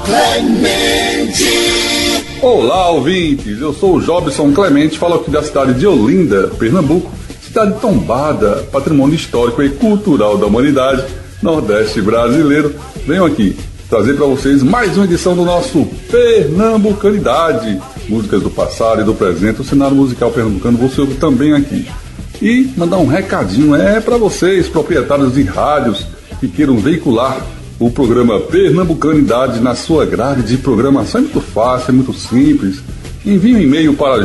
Clemente. Olá, ouvintes, eu sou o Jobson Clemente, falo aqui da cidade de Olinda, Pernambuco, cidade tombada, patrimônio histórico e cultural da humanidade, Nordeste brasileiro. Venho aqui trazer para vocês mais uma edição do nosso Pernambucanidade, músicas do passado e do presente, o cenário musical pernambucano você ouve também aqui. E mandar um recadinho para vocês, proprietários de rádios que queiram veicular o programa Pernambucanidade na sua grade de programação. É muito fácil, é muito simples. Envie um e-mail para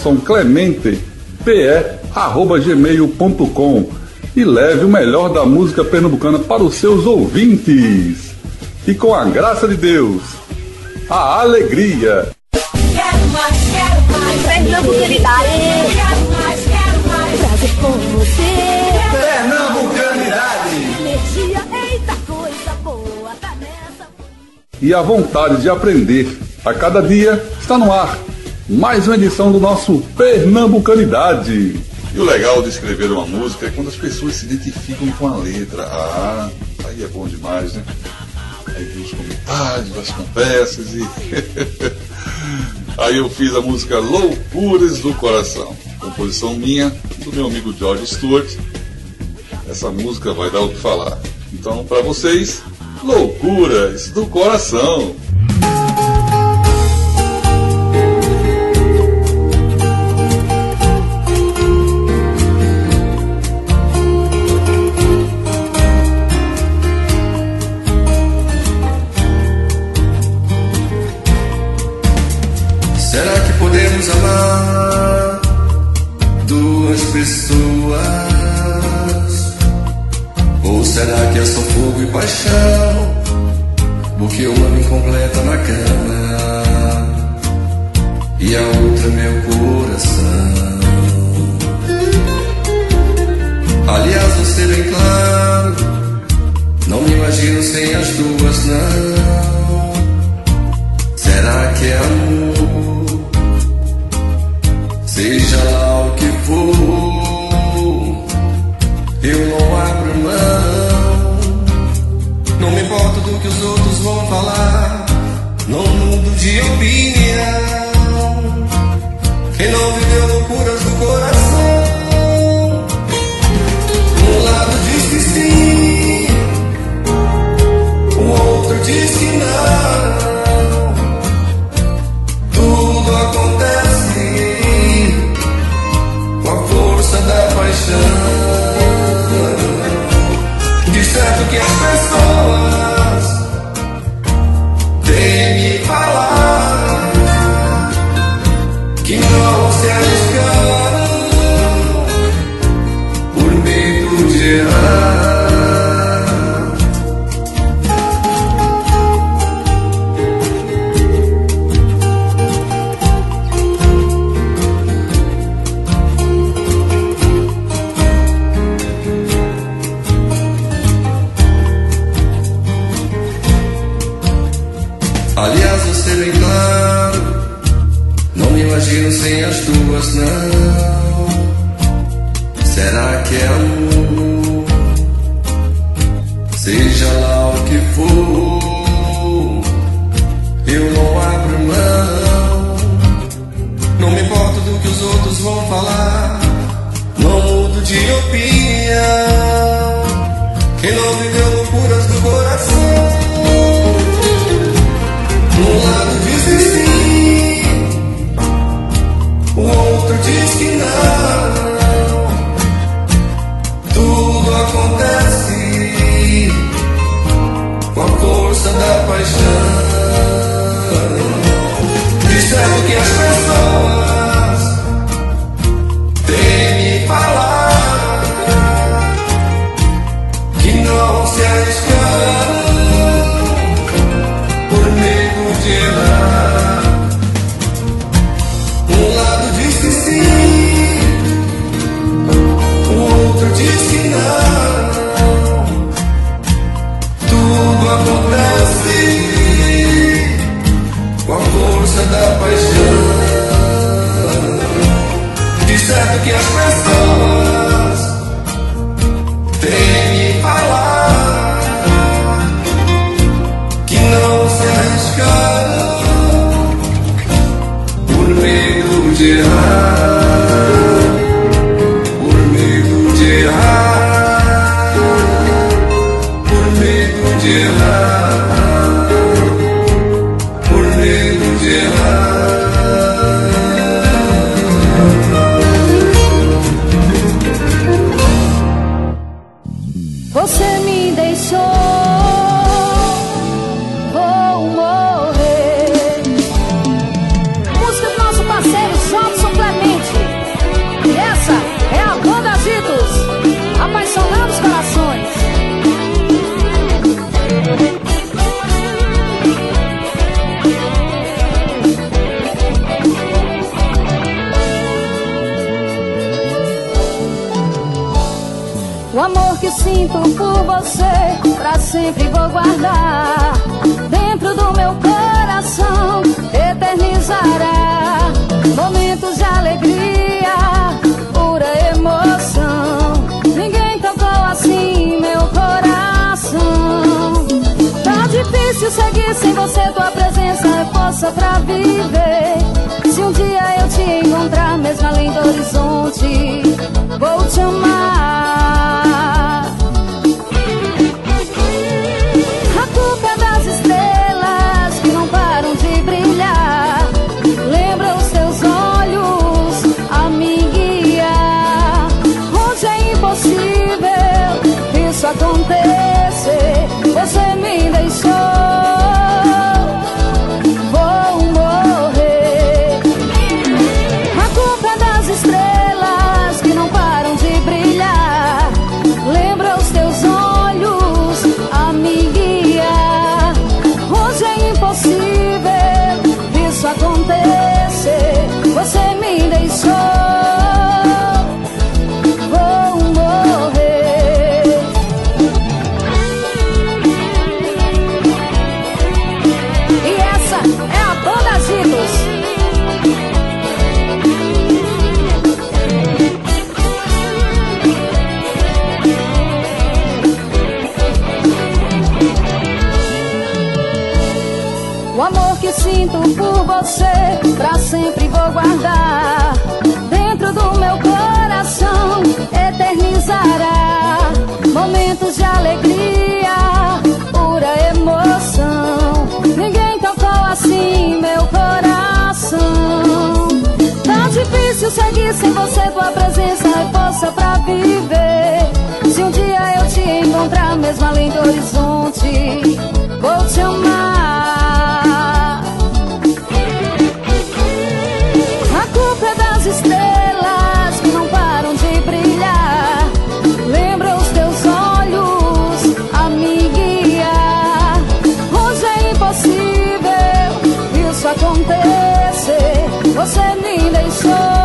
jobsonclemente@gmail.com e leve o melhor da música pernambucana para os seus ouvintes. E com a graça de Deus, a alegria. Quero mais Pernambucanidade. Quero mais prazer com você. Pernambucanidade. Energia, eita coisa boa, tá nessa. E a vontade de aprender a cada dia está no ar. Mais uma edição do nosso Pernambucanidade. E o legal de escrever uma música é quando as pessoas se identificam com a letra. Ah, aí é bom demais, né? Aí vi os comentários, as conversas e... Aí eu fiz a música Loucuras do Coração, composição minha, do meu amigo George Stewart. Essa música vai dar o que falar. Então, para vocês, Loucuras do Coração. Será que podemos amar duas pessoas? Ou será que é só fogo e paixão? Porque uma me completa na cama e a outra meu coração. Aliás, você bem claro, não me imagino sem as duas, não. Será que é amor? Seja lá o que for, eu não abro mão. Não me importo do que os outros vão falar, não mudo de opinião. Quem não viveu loucuras do coração, um lado diz que sim, o outro diz que não. Tudo acontece com a força da paixão. De certo que as pessoas têm me falar que não se arriscaram por medo de errar. Aliás, você bem claro, não me imagino sem as duas, não. Será que é amor? Seja lá o que for, eu não abro mão. Não me importo do que os outros vão falar, não mudo de opinião. Quem não viveu loucuras do coração, um lado diz que sim, o outro diz que não. Tudo acontece com a força da paixão. De certo que as pessoas têm me falar que não se arriscaram por medo de errar. Um lado diz que sim, o outro diz que não. Tudo acontece com a força da paixão. De certo que as pessoas têm me falar que não se arriscaram errar, por medo de errar, por medo de errar, por medo de errar. Você me deixou, vou morrer. Música do nosso parceiro Jobson Clemente. E essa é a banda Agitos, apaixonando os corações. O amor que sinto por você, pra sempre vou guardar dentro do meu coração, eternizará momentos de alegria, pura emoção. Ninguém tocou assim meu coração. Tá difícil seguir sem você, tua presença é força pra viver. Se um dia eu te encontrar, mesmo além do horizonte, vou te amar. A culpa é das estrelas que não param de brilhar. Lembra os teus olhos a me guiar. Hoje é impossível isso acontecer. Você me deixou, vou morrer. A culpa é das estrelas que não param de brilhar. Lembra os teus olhos a me guiar. Hoje é impossível isso acontecer. Você me deixou, vou morrer. E essa é a banda Agitos. O amor que sinto por você, pra sempre vou guardar dentro do meu coração, eternizará momentos de alegria, pura emoção. Ninguém tocou assim meu coração. Tá difícil seguir sem você, tua presença é força pra viver. Se um dia eu te encontrar, mesmo além do horizonte, vou te amar. A culpa é das estrelas que não param de brilhar. Lembra os teus olhos a me guiar. Hoje é impossível isso acontecer. Você me deixou,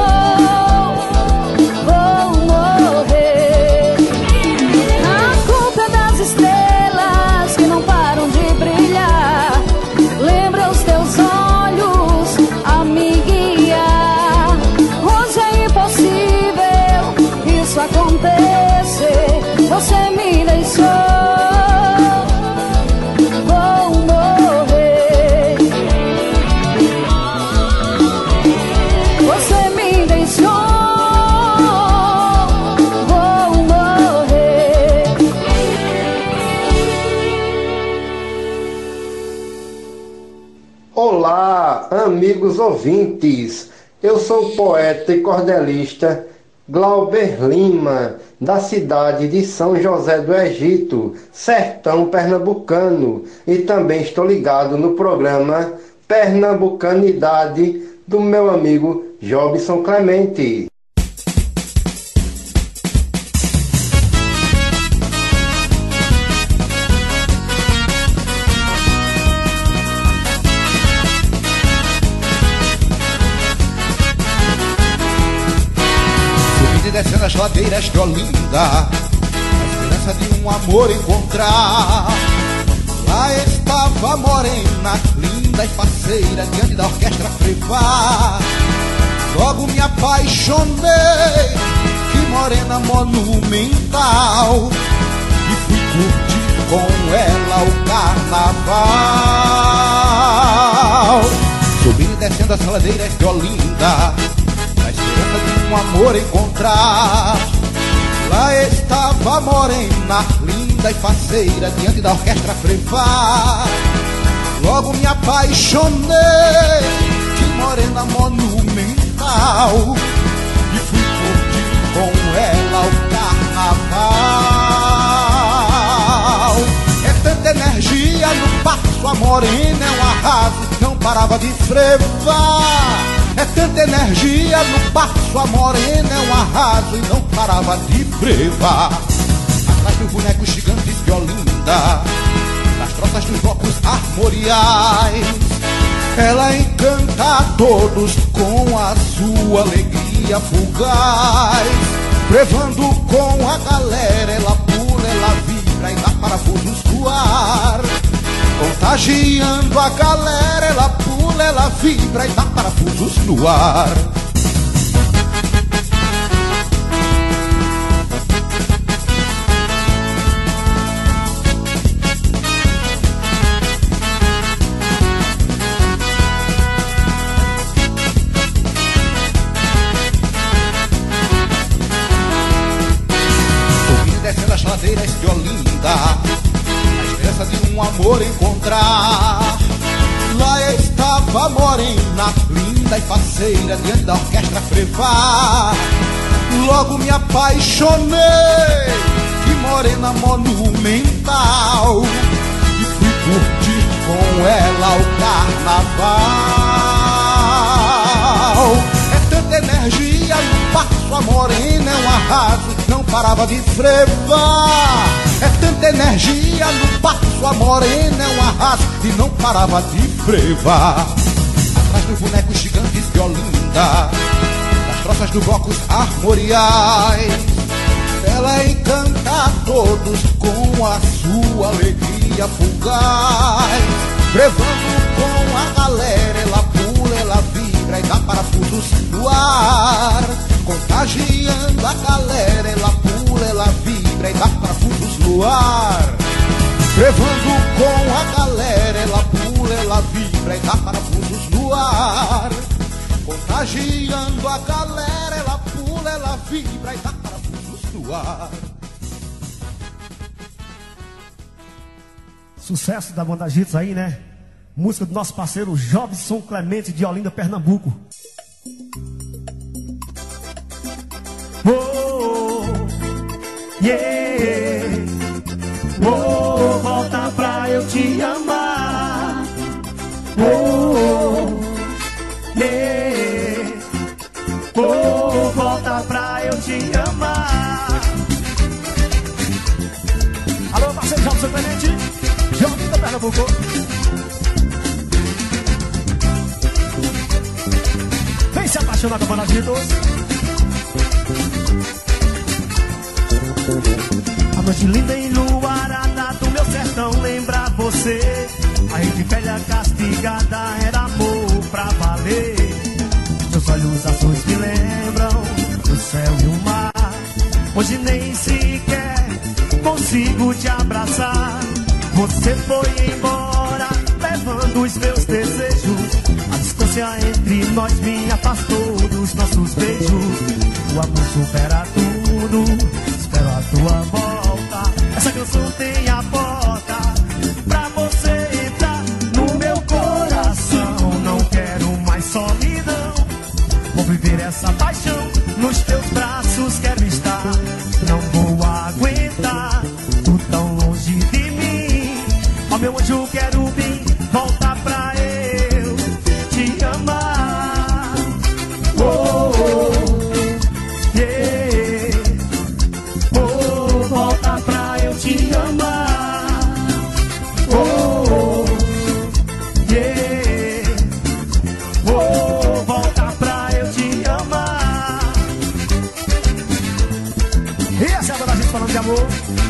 vou morrer. A culpa é das estrelas que não param de brilhar. Lembra os teus olhos a me guiar. Hoje é impossível isso acontecer. Você me deixou, vou morrer. Você me deixou, vou morrer. Olá, amigos ouvintes. Eu sou o poeta e cordelista Glauber Lima, da cidade de São José do Egito, sertão pernambucano, e também estou ligado no programa Pernambucanidade do meu amigo Jobson Clemente. Descendo as ladeiras de Olinda, a esperança de um amor encontrar. Lá estava a morena, linda e faceira, diante da orquestra Frevá. Logo me apaixonei, que morena monumental, e fui curtir com ela o carnaval. Subindo e descendo das ladeiras de Olinda, na esperança de um amor encontrar. Lá estava a morena, linda e faceira, diante da orquestra Frevar. Logo me apaixonei, que morena monumental, e fui curtir com ela o carnaval. É tanta energia no passo, a morena é um arraso, não parava de frevar. É tanta energia no passo, a morena é um arraso e não parava de frevar. Atrás dos bonecos gigantes de Olinda, nas troças dos blocos armoriais, ela encanta a todos com a sua alegria fugaz. Prevando com a galera, ela pula, ela vibra e dá parafusos no ar. Contagiando a galera, ela pula, ela vibra e dá parafusos no ar. Subindo e descendo as ladeiras de Olinda, na esperança de um amor encontrar. Lá estava a morena, linda e faceira, diante da orquestra Frevar. Logo me apaixonei, que morena monumental, e fui curtir com ela o carnaval. É tanta energia no passo, a morena é um arraso, não parava de frevar. É tanta energia no passo, a morena é um arraso e não parava de frevar. Atrás dos bonecos gigantes de Olinda, nas troças dos blocos armoriais, ela encanta a todos com a sua alegria fugaz. Prevando com a galera, ela pula, ela vibra e dá parafusos no ar. Contagiando a galera, ela pula, ela vibra e dá parafusos no ar. Prevando com a galera, ela pula, ela vibra e dá parafusos no ar. Contagiando a galera, ela pula, ela vibra e dá parafusos no ar. Sucesso da banda Agitos aí, né? Música do nosso parceiro Jobson Clemente de Olinda, Pernambuco. Oh, yeah. Oh, volta pra eu te amar. Oh, yeah. Oh, volta pra eu te amar. Alô, parceiro Jobson Clemente, Olinda, Pernambuco. Vem se apaixonar com a banda Agitos. A noite linda enluarada do meu sertão lembra você. A rede velha castigada era amor pra valer. Teus olhos azuis me lembram o céu e o mar. Hoje nem sequer consigo te abraçar. Você foi embora levando os meus desejos. A distância entre nós me afastou dos nossos beijos. O amor supera tudo, espero a tua volta. Essa canção tem a porta pra você entrar no meu coração. Não quero mais solidão, vou viver essa paixão. Nos teus braços quero estar. Não vou aguentar tu tão longe de mim. Ó meu anjo querubim, volta pra eu te amar. Oh, oh. Volta pra eu te amar. Oh, yeah. Oh, volta pra eu te amar. E essa é a banda Agitos falando de amor.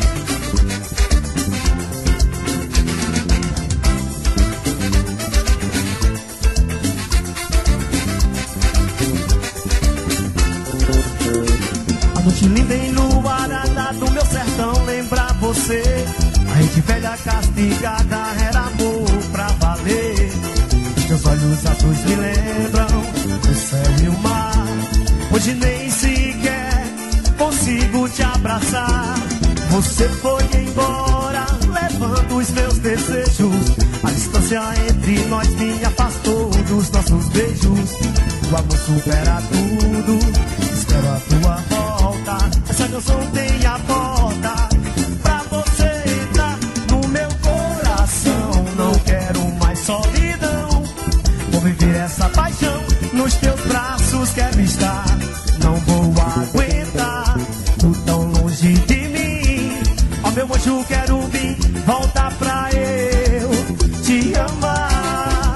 A noite linda enluarada do meu sertão lembra você. A rede velha castigada era amor pra valer. Teus olhos olhos azuis me lembram o céu e o mar. Hoje nem sequer consigo te abraçar. Você foi embora, levando os meus desejos. A distância entre nós me afastou dos nossos beijos. O amor supera tudo, espero a tua volta. Essa canção tem a porta pra você entrar no meu coração. Não quero mais solidão, vou viver essa paixão. Nos teus braços quero estar, não vou aguentar tu tão longe de mim. Ó meu anjo, quero vir, volta pra eu te amar.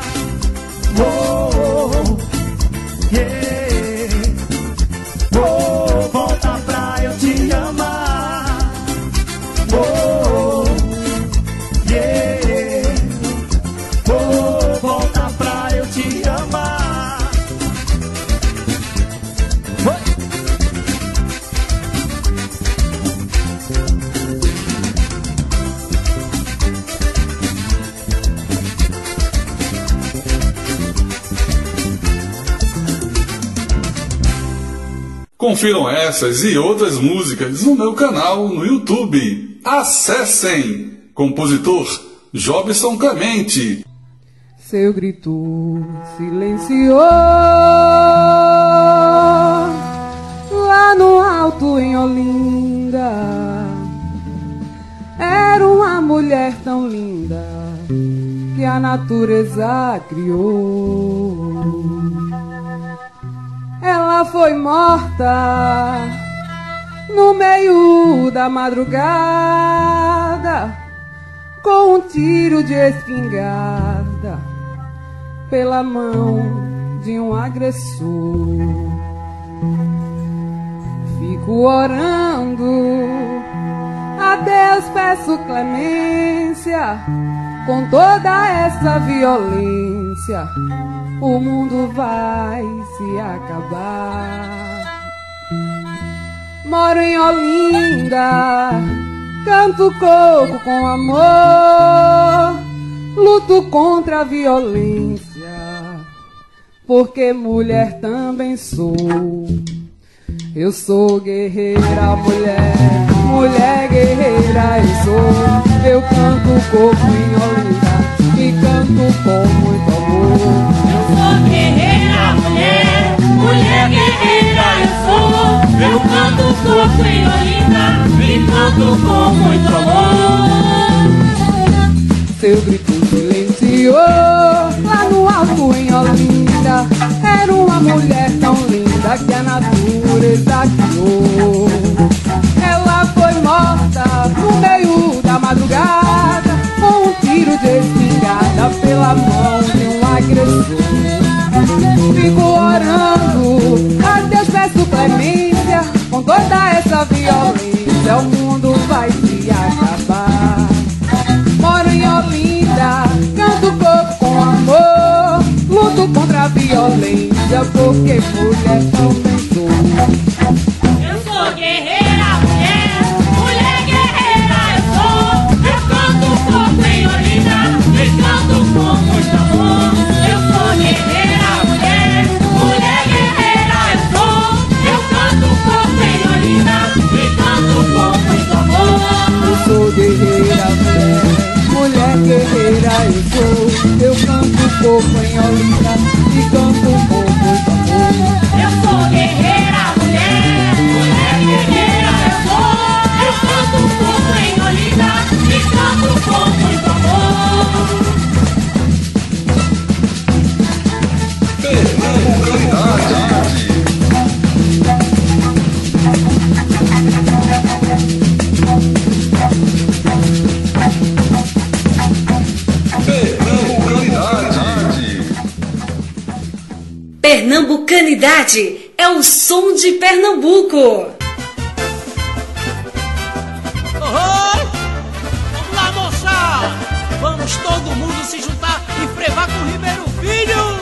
Oh, yeah. Oh, volta pra eu te amar. Oh, yeah. Oh, volta pra eu te amar. Confiram essas e outras músicas no meu canal no YouTube. Acessem! Compositor Jobson Clemente. Seu grito silenciou lá no alto em Olinda. Era uma mulher tão linda que a natureza criou. Ela foi morta no meio da madrugada com um tiro de espingarda pela mão de um agressor. Fico orando, a Deus peço clemência. Com toda essa violência o mundo vai se acabar. Moro em Olinda, canto coco com amor, luto contra a violência, porque mulher também sou. Eu sou guerreira, mulher, mulher guerreira eu sou. Eu canto coco em Olinda e canto com muito amor. Eu sou guerreira, mulher, mulher guerreira eu sou. Eu canto coco em Olinda e canto com muito amor. Seu grito silenciou lá no alto em Olinda. Era uma mulher tão linda que a natureza criou. Ela foi morta no meio da madrugada com um tiro de espingarda pela mão de um agressor. Fico orando, a Deus peço clemência. Com toda essa violência o mundo vai se acabar. Moro em Olinda, canto coco com amor, luto contra a violência, porque mulher também sou. Eu sou guerreira, mulher, mulher guerreira eu sou. Eu canto coco em Olinda e canto com muito amor. Eu sou guerreira, mulher, mulher guerreira eu sou. Eu canto coco em Olinda e canto com muito amor. Eu sou guerreira, mulher guerreira eu sou. Eu canto coco em Olinda e canto com muito amor. Eu sou guerreira, mulher, mulher guerreira eu sou. Eu canto coco em Olinda e canto com muito amor. Pernambucanidade é o som de Pernambuco. Vamos lá, moçada! Vamos todo mundo se juntar e frevar com o Ribeiro Filho!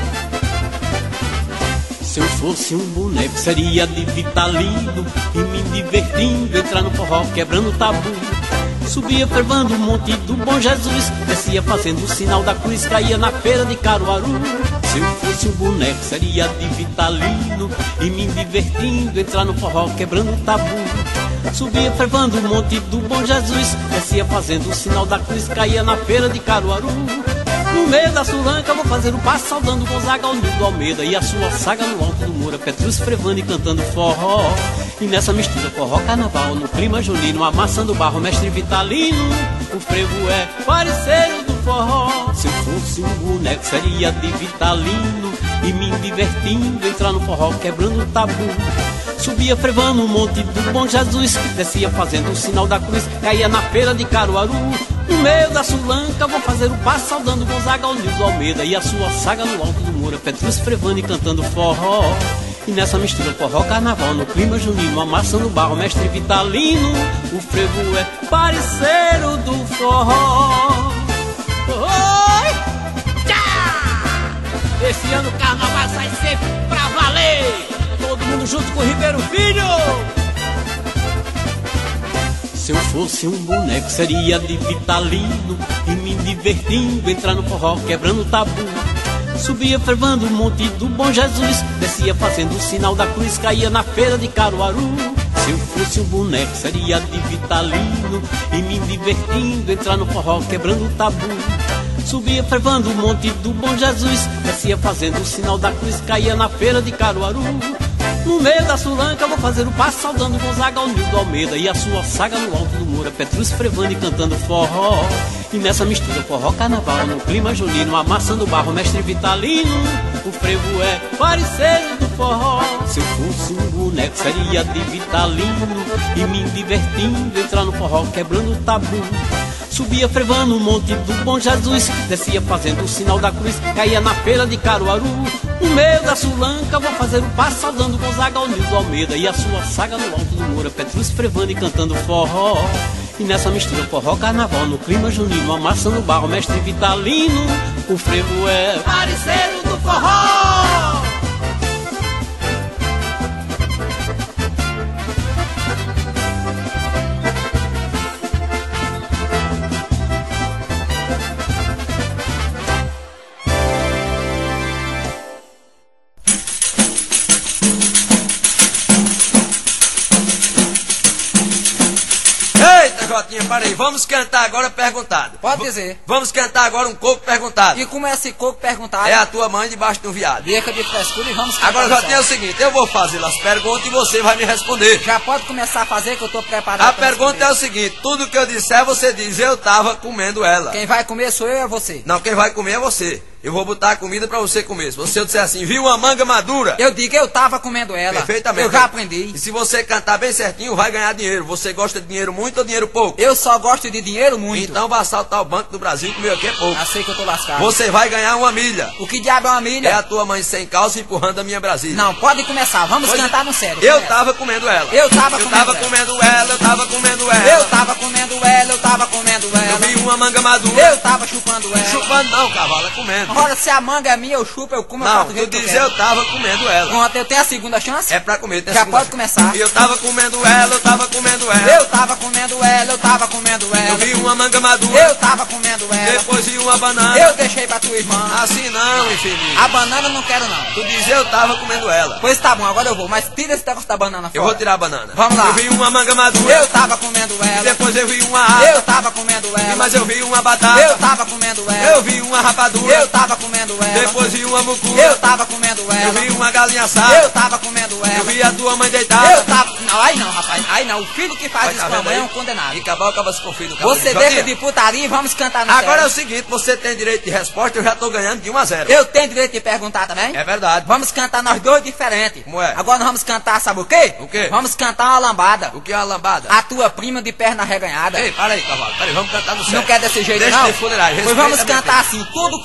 Se eu fosse um boneco, seria de Vitalino, e me divertindo, entrar no forró, quebrando tabu. Subia fervando o monte do Bom Jesus, descia fazendo o sinal da cruz, caía na feira de Caruaru. Se eu fosse um boneco seria de Vitalino, e me divertindo, entrar no forró quebrando o tabu. Subia fervando o monte do Bom Jesus, descia fazendo o sinal da cruz, caía na feira de Caruaru. No meio da sulanca vou fazer o passo, saudando Gonzaga, Nildo Almeida e a sua saga no alto do Moura, Petrus Frevando e cantando forró. E nessa mistura forró carnaval, no clima junino, amassando barro, mestre Vitalino. O frevo é parceiro do forró. Se eu fosse um boneco seria de Vitalino, e me divertindo, entrar no forró quebrando o tabu. Subia frevando o monte do Bom Jesus, descia fazendo o sinal da cruz, caía na feira de Caruaru. No meio da sulanca vou fazer o passo, saudando Gonzaga, Nildo Almeida e a sua saga no alto do Moura, Petrus Frevando e cantando forró. E nessa mistura forró carnaval, no clima junino, amassando barro, mestre Vitalino. O frevo é parceiro do forró. Oi! Tchá! Esse ano o carnaval sai sempre pra valer. Todo mundo junto com o Ribeiro Filho. Se eu fosse um boneco seria de Vitalino, e me divertindo, entrar no forró quebrando o tabu. Subia fervando o monte do Bom Jesus, descia fazendo o sinal da cruz, caía na feira de Caruaru. Se eu fosse um boneco seria de Vitalino, e me divertindo, entrar no forró quebrando o tabu. Subia fervando o monte do Bom Jesus, descia fazendo o sinal da cruz, caía na feira de Caruaru. No meio da sulanca vou fazer o passo, saudando Gonzaga, Nildo Almeida e a sua saga no alto do Moura, Petrus Frevando e cantando forró. E nessa mistura forró carnaval, no clima junino, amassando barro, mestre Vitalino. O frevo é parceiro do forró. Se eu fosse um boneco seria de Vitalino, e me divertindo, entrar no forró quebrando o tabu. Subia frevando o monte do Bom Jesus, descia fazendo o sinal da cruz, caía na feira de Caruaru. No meio da sulanca vou fazer o passo, saudando Gonzaga, Nildo Almeida e a sua saga no alto do Moura, Petrus Frevando e cantando forró. E nessa mistura forró carnaval, no clima junino, amassando barro, mestre Vitalino. O frevo é parceiro do forró. Jotinha, para aí, vamos cantar agora perguntado. Pode dizer. Vamos cantar agora um coco perguntado. E como é esse coco perguntado? É a tua mãe debaixo do viado. Deixa de frescura e vamos cantar. Agora, Jotinha, é o seguinte, eu vou fazer as perguntas e você vai me responder. Já pode começar a fazer que eu tô preparado. A pergunta é o seguinte, tudo que eu disser você diz, eu tava comendo ela. Quem vai comer sou eu ou é você? Não, quem vai comer é você. Eu vou botar a comida pra você comer. Se você disser assim, viu uma manga madura? Eu digo, eu tava comendo ela. Perfeitamente. Eu já aprendi. E se você cantar bem certinho, vai ganhar dinheiro. Você gosta de dinheiro muito ou dinheiro pouco? Eu só gosto de dinheiro muito. Então vai assaltar o Banco do Brasil e comer aqui é pouco. Já sei que eu tô lascado. Você vai ganhar uma milha. O que diabo é uma milha? É a tua mãe sem calça empurrando a minha Brasília. Não, pode começar. Vamos cantar no sério. Eu tava comendo ela. Eu tava comendo ela. Eu tava comendo ela. Eu tava comendo ela. Eu tava comendo ela. Eu vi uma manga madura. Eu tava chupando ela. Chupando não, cavalo, é comendo. Ora, se a manga é minha, eu chupo, eu como, eu não, faço o jeito que eu quero. Não, tu diz eu tava comendo ela. Pronto, eu tenho a segunda chance? É pra comer, tem a já segunda pode começar. Eu tava comendo ela, eu tava comendo ela. Eu tava comendo ela, eu tava comendo ela. Eu vi uma manga madura. Eu tava comendo ela. Depois vi uma banana. Eu deixei pra tua irmã. Assim não, infeliz. A banana eu não quero não. Tu diz eu tava comendo ela. Pois tá bom, agora eu vou, mas tira esse negócio da banana fora. Eu vou tirar a banana. Vamos lá. Eu vi uma manga madura. Eu tava comendo ela. E depois eu vi uma aba. Eu tava comendo ela. Mas eu vi uma batata. Eu tava comendo ela. Eu vi uma rapadura. Eu tava comendo ela. Depois vi uma mucura. Eu tava comendo ela. Eu vi uma galinha assada. Eu tava comendo ela. Eu vi a tua mãe deitada. Eu tava... Não, aí não, rapaz. Aí não. O filho que faz isso com a mãe é um condenado. E acabar acaba se com o filho. Você deixa de putaria e vamos cantar no Agora é o seguinte, você tem direito de resposta, eu já tô ganhando de 1-0. Eu tenho direito de perguntar também? É verdade. Vamos cantar nós dois diferentes. Como é? Agora nós vamos cantar, sabe o quê? O quê? Vamos cantar uma lambada. O que é uma lambada? A tua prima de perna reganhada. Ei, para aí, cavalo. Para aí, vamos cantar no céu. Não quer desse jeito, deixa não? De fuleiragem. Pois vamos cantar assim, tudo quanto eu pergunto.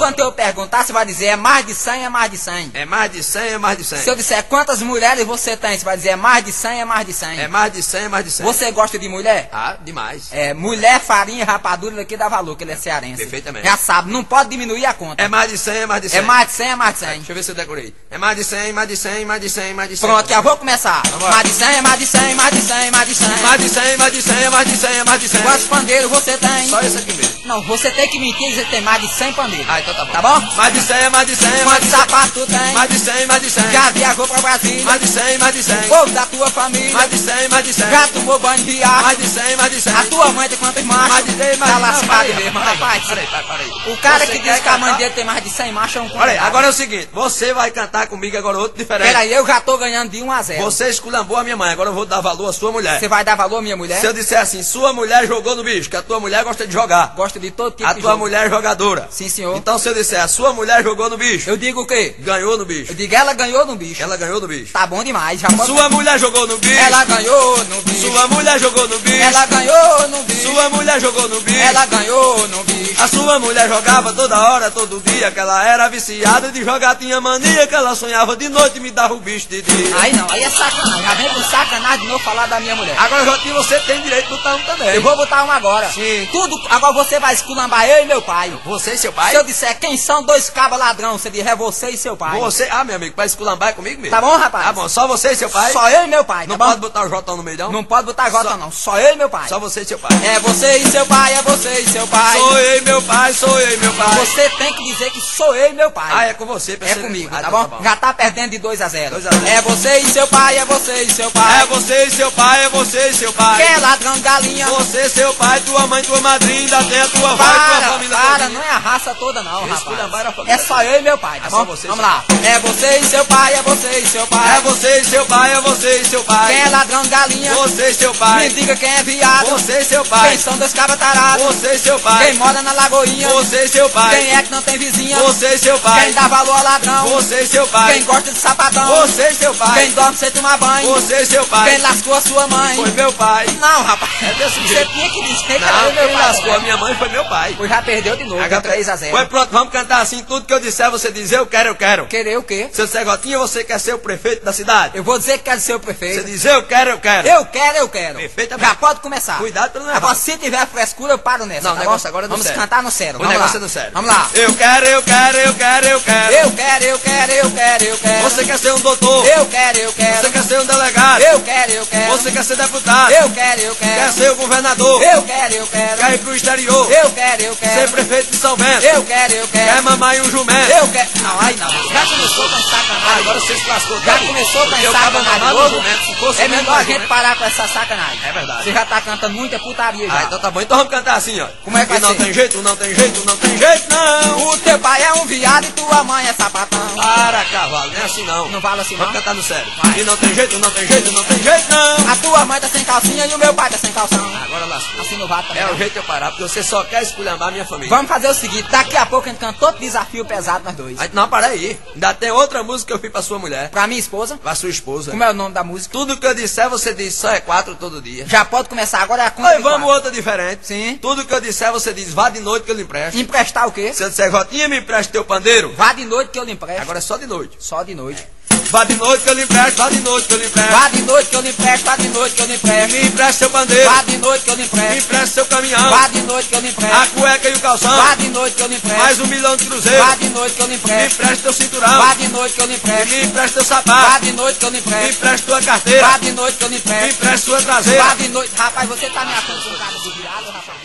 perguntar, você vai dizer é mais de 100, é mais de 100. É mais de 100, é mais de 100. Se eu disser quantas mulheres você tem, você vai dizer é mais de 100, é mais de 100. É mais de 100, é mais de 100. Você gosta de mulher? Ah, demais. É, mulher, farinha, rapadura, daqui dá valor, que ele é cearense. Perfeitamente. Já sabe, não pode diminuir a conta. É mais de 100, é mais de 100. É mais de 100, é mais de 100. Deixa eu ver se eu decorei. É mais de 100, mais de 100, mais de 100, mais de 100. Pronto, já vou começar. Mais de 100, é mais de 100, mais de 100, mais de 100. Mais de 100, mais de 100, é mais de 100, é mais de 100. Quantos pandeiros você tem? Só esse aqui mesmo. Não, você tem que mentir, você tem mais de 100 pandeiros. Ah, então tá bom. Tá bom? Mais de 100, é mais de 100, é mais de 100. Quantos sapatos tu tem? Mais de 100, mais de 100. Já viajou pra Brasília? Mais de 100, mais de 100. Povo da tua família? Mais de 100, mais de 100. Já tomou banho de riacho? Mais de 100, mais de 100. A tua mãe tem quantos machos? Mais de 100, mais Tá de 100. lascado mesmo, rapaz. Peraí. O cara Você que quer diz que a mãe cantar? dele tem mais de 100 machos é um Olha aí, condenado. agora é o seguinte, você vai cantar comigo agora outro diferente. Peraí, eu já tô ganhando de 1 a 0. Você esculhambou a minha mãe, agora eu vou dar valor à sua mulher. Você vai dar valor à minha mulher? Se eu disser assim, sua mulher jogou no bicho, que a tua mulher gosta de jogar. Gosta de todo tipo A de tua jogo. mulher é jogadora. Sim, senhor. Então se eu disser, a sua mulher jogou no bicho. Eu digo o quê? Ganhou no bicho. Eu digo, ela ganhou no bicho. Ela ganhou no bicho. Tá bom demais. Já pode... Sua mulher jogou no bicho. Ela ganhou no bicho. Sua mulher jogou no bicho. Ela ganhou no bicho. Sua mulher jogou no bicho. Ela ganhou no bicho. A sua mulher jogava toda hora, todo dia, que ela era viciada de jogar, tinha mania, que ela sonhava de noite e me dava o bicho de dia. Aí não, aí é sacanagem. Já vem com sacanagem de novo falar da minha mulher. Agora, Jotinho, você tem direito de botar um também. Eu vou botar um agora. Sim. Tudo, agora você vai esculambar eu e meu pai. Você e seu pai? Se eu disser quem são dois cabas ladrão, você diz é você e seu pai. Você, meu amigo, pra esculambar é comigo mesmo. Tá bom, rapaz? Tá bom, só você e seu pai? Só eu e meu pai, Não tá pode bom? botar o Jotão no meio, não? Não pode botar Jota, não. Só eu e meu pai. Só você e seu pai. É você e seu pai, é você e seu pai. Sou eu e meu pai, sou eu e meu pai. Você tem que dizer que sou eu e meu pai. Ah, é com você, É pensei- comigo, Ah, tá então bom? Já tá perdendo de 2 a 0. 2 a 0. É você e seu pai, é você e seu pai. É você e seu pai, é você e seu pai. Quem é ladrão de galinha? Você, seu pai, tua mãe, tua madrinha, ainda tem a tua avó e tua família Para, todinha. não é a raça toda não, Esculhambar a rapaz. família. É só eu e meu pai, tá É bom? só você e Vamos seu lá. É você e seu pai, é você e seu pai. É você e seu pai, é você e seu pai. Quem é ladrão de galinha? Você e seu pai. Me diga quem é viado. Você e seu pai. Quem são dois cabas tarados? Você e seu pai. Quem mora na lagoinha? Você e seu pai. Quem é que não tem vizinha? Você e seu pai. Quem dá valor ao ladrão? Você e seu pai. Quem gosta de sapatão? Você e seu pai. Quem dorme sem tomar banho? Você e seu pai. Quem lascou a sua mãe? Foi meu pai. Não, rapaz. É desse Você jeito. tinha que dizer que era Não, eu e meu quem pai. lascou a minha mãe foi meu pai. Pois já perdeu de novo, Agora, 3 a 0. Pois pronto, vamos cantar assim, tudo que eu disser, você diz eu quero, eu quero. Querer o quê? Seu Cegotinho, você quer ser o prefeito da cidade? Eu vou dizer que quero ser o Você prefeito. diz eu quero, eu quero. Eu quero, eu quero. Perfeitamente. Já pode começar. Cuidado pra não errar. Agora, se tiver frescura, eu paro nessa. Não, o tá negócio bom? agora é do Vamos sério. cantar no sério. O Vamos negócio lá. é do sério. Vamos lá. Eu quero, eu quero, eu quero, eu quero. Eu quero, eu quero, eu quero, eu quero. Você quer ser um doutor? Eu quero, eu quero. Você quer ser um delegado? Eu quero, eu quero. Você quer ser deputado? Eu quero, eu quero. Quer ser o governador? Eu quero, eu quero. Quer ir pro exterior? Eu quero, eu quero. Ser prefeito de São Bento? Eu quero, eu quero. Quer mamar em um jumento? Eu quero. Não, aí não. Já começou com sacanagem. Agora você se lascou. Já começou com Eu tava sacanagem. mamando Logo. no jumento, se fosse É o mesmo melhor a gente jumento. parar com essa sacanagem. É verdade. Você já tá cantando muita putaria já. Ah, então tá bom. Então vamos cantar assim, ó. Como é que vai não ser? tem jeito, não tem jeito, não tem jeito, não. O teu pai é um viado e tua mãe é sapatão. Para, cavalo, não é assim não. Não fala assim não. Vamos cantar no sério. E não tem jeito, não tem jeito, não tem jeito, não. A tua mãe tá sem calcinha e o meu pai tá sem calção. Agora lascou. Assim não vai também. É o não. jeito de eu parar, porque você só quer esculhambar a minha família. Vamos fazer o seguinte, daqui a pouco a gente canta outro desafio pesado nós dois. Aí, não, para aí. Ainda tem outra música que eu fiz pra sua mulher. Pra minha esposa, Pra sua esposa. como é o nome da música? Tudo que eu disser, você diz só é 4 todo dia. Já pode começar, agora é a conta Aí de vamos quatro. outra diferente. Sim. Tudo que eu disser, você diz vá de noite que eu lhe empresto. Emprestar o quê? Se eu disser Gotinha, me empresta teu pandeiro. Vá de noite que eu lhe empresto. Agora é só de noite. Só de noite. Vá de noite que eu lhe empresto, vá de noite que eu lhe empresto. Vá de noite que eu lhe empresto, vá de noite que eu lhe empresto. Me empresta seu pandeiro. Vá de noite que eu lhe Me empresto. empresta seu caminhão. Vá de noite que eu lhe A empresto. cueca e o calção. Vá de noite que eu lhe empresto. Mais 1 milhão de cruzeiro. Vá de noite que eu lhe Me empresto. empresta teu cinturão. Vá de noite que eu lhe empresto. Me empresta teu Vá sapato. de noite que eu lhe Me empresto. empresta tua carteira. Vá de noite que eu lhe Me empresto. empresta tua traseira. Vá de noite. Rapaz, você tá me achando com cara de viado, rapaz?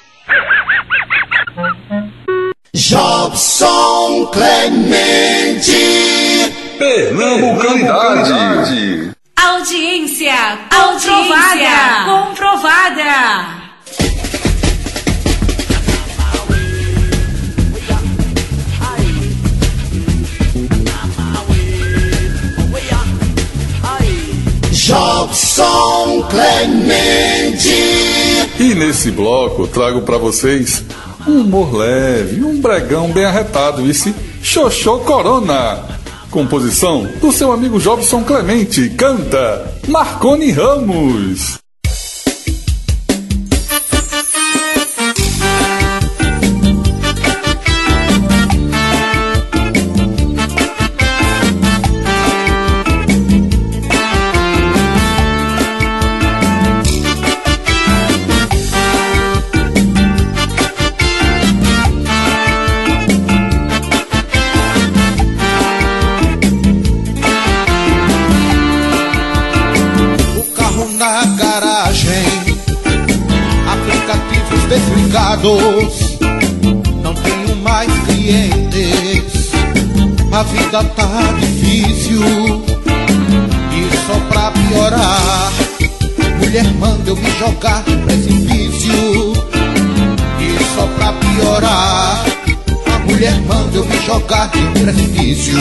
Jobson Clemente. Pernambucanidade. Audiência comprovada. Jobson Clemente. E nesse bloco trago pra vocês um humor leve, um bregão bem arretado, esse Xoxô Corona. Composição do seu amigo Jobson Clemente, canta Marconi Ramos. ocupados, não tenho mais clientes. A vida tá difícil e só pra piorar, mulher manda eu me jogar no precipício. E só pra piorar, a mulher manda eu me jogar no precipício.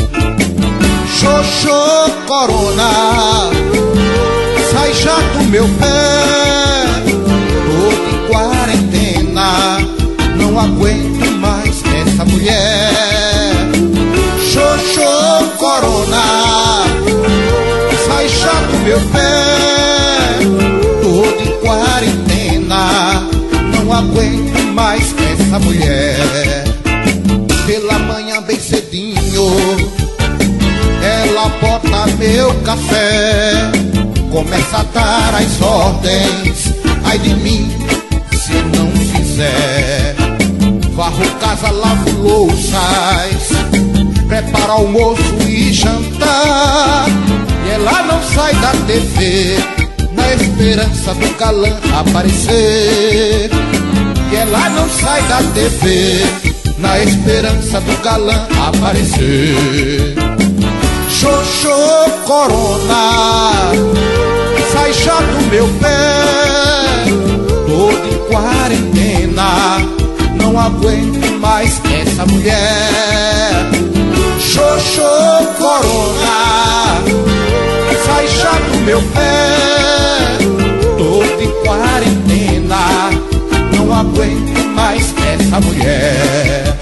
Xoxô, corona, sai já do meu pé. Tô de quarentena, não aguento mais essa mulher. Xoxô, corona, sai já do meu pé. Tô de quarentena, não aguento mais essa mulher. Pela manhã bem cedinho, ela bota meu café, começa a dar as ordens. Ai de mim, se eu não fizer. Varro casa, lavo louças, preparo almoço e jantar. E ela não sai da TV, na esperança do galã aparecer. E ela não sai da TV, na esperança do galã aparecer. Xoxô, corona, sai já do meu pé. Tô de quarentena, não aguento mais essa mulher. Xoxô, corona, sai já do meu pé. Tô de quarentena, não aguento mais essa mulher.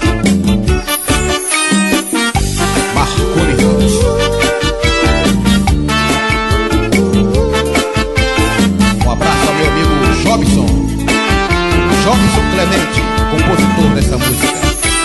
Marconi Ramos. Um abraço ao meu amigo Jobson Clemente, compositor dessa música.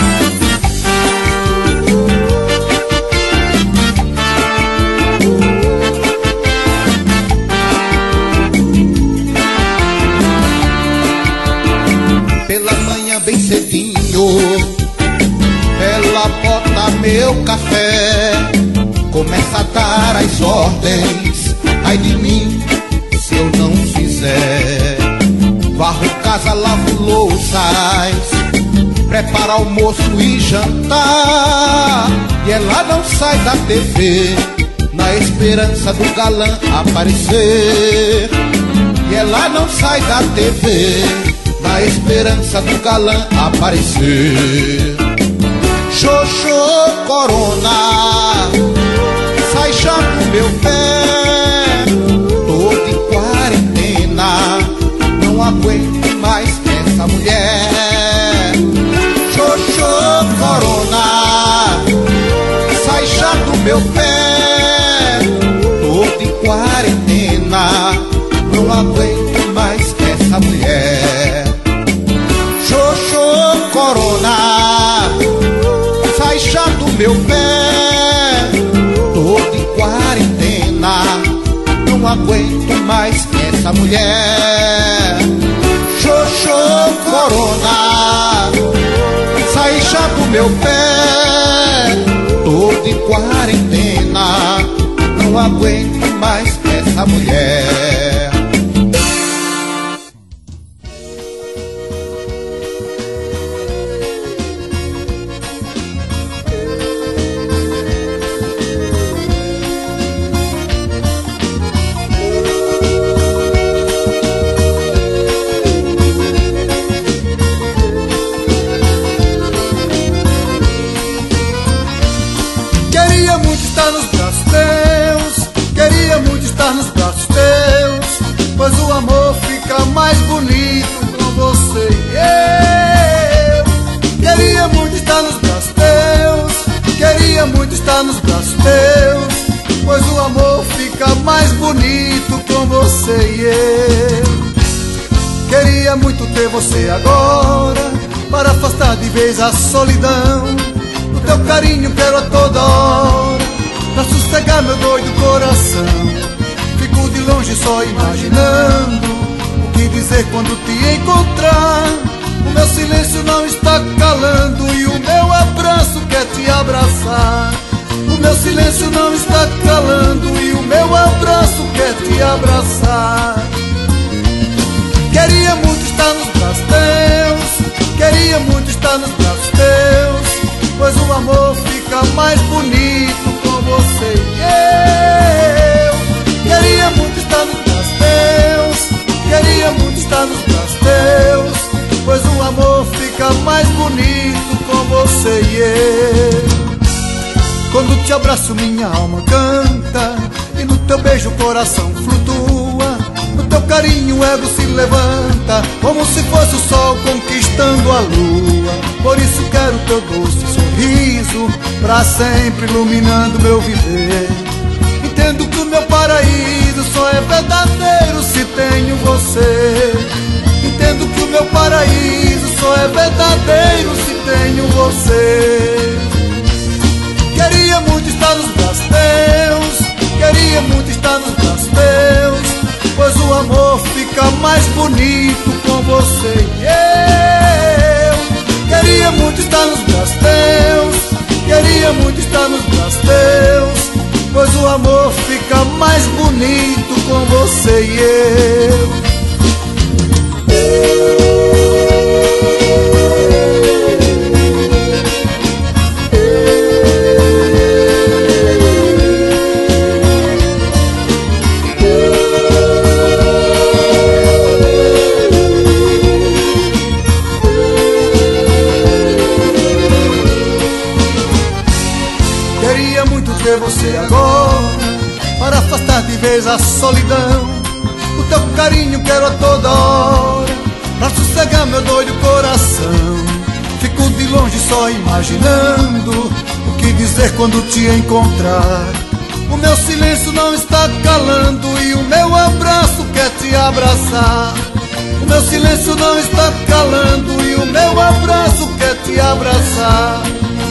Pela manhã bem cedinho, ela bota meu café, começa a dar as ordens. Ai de mim, se eu não fizer. Varro casa, lavo louças, preparo almoço e jantar. E ela não sai da TV, na esperança do galã aparecer. E ela não sai da TV, na esperança do galã aparecer. Xoxô, corona, sai já do meu pé. Tô de quarentena, não aguento mais essa mulher. Xoxô, corona, sai já do meu pé. Tô de quarentena, não aguento mais essa mulher. Xoxô, corona, sai já do meu pé. Tô de quarentena, não aguento mais essa mulher. Xoxô, corona, sai já do meu pé. Tô de quarentena, não aguento mais essa mulher. Pois o amor fica mais bonito com você e eu. Queria muito estar nos braços teus, queria muito estar nos braços teus. Pois o amor fica mais bonito com você e eu. Queria muito ter você agora, para afastar de vez a solidão. O teu carinho quero a toda hora, pra sossegar meu doido coração. Fico de longe só imaginando o que dizer quando te encontrar. O meu silêncio não está calando e o meu abraço quer te abraçar. O meu silêncio não está calando e o meu abraço quer te abraçar. Queria muito estar nos braços teus, te abraço minha alma canta, e no teu beijo o coração flutua, no teu carinho o ego se levanta, como se fosse o sol conquistando a lua. Por isso quero teu doce sorriso, pra sempre iluminando meu viver. Entendo que o meu paraíso só é verdadeiro se tenho você. Entendo que o meu paraíso só é verdadeiro se tenho você. Queria muito estar nos braços teus, queria muito estar nos braços teus, pois o amor fica mais bonito com você e eu. Queria muito estar nos braços teus, queria muito estar nos braços teus, pois o amor fica mais bonito com você e eu. Queria muito ter você agora, para afastar de vez a solidão. O teu carinho quero a toda hora, pra sossegar meu doido coração. Fico de longe só imaginando o que dizer quando te encontrar. O meu silêncio não está calando e o meu abraço quer te abraçar. O meu silêncio não está calando e o meu abraço quer te abraçar.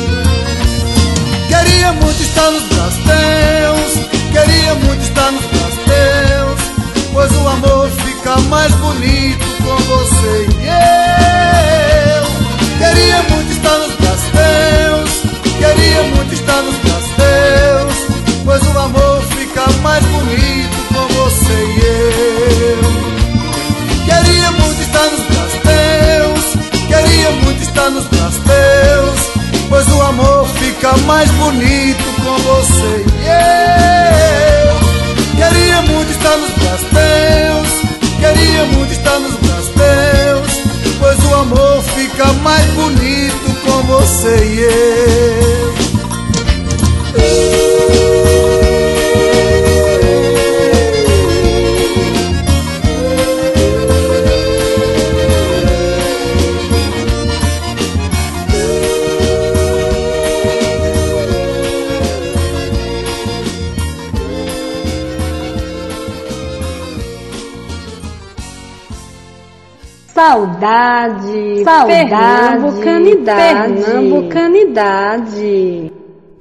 Queria muito estar nos braços teus, queria muito estar nos braços teus, pois o amor fica mais bonito com você e eu. Queria muito estar nos braços teus, queria muito estar nos braços teus, pois o amor fica mais bonito com você e eu. Queria muito estar nos braços teus, queria muito estar nos braços teus, pois o amor fica mais bonito com você e eu. Queria muito estar nos braços teus, queria muito estar nos braços teus, pois o amor fica mais bonito com você e eu. Saudade, pernambucanidade, pernambucanidade.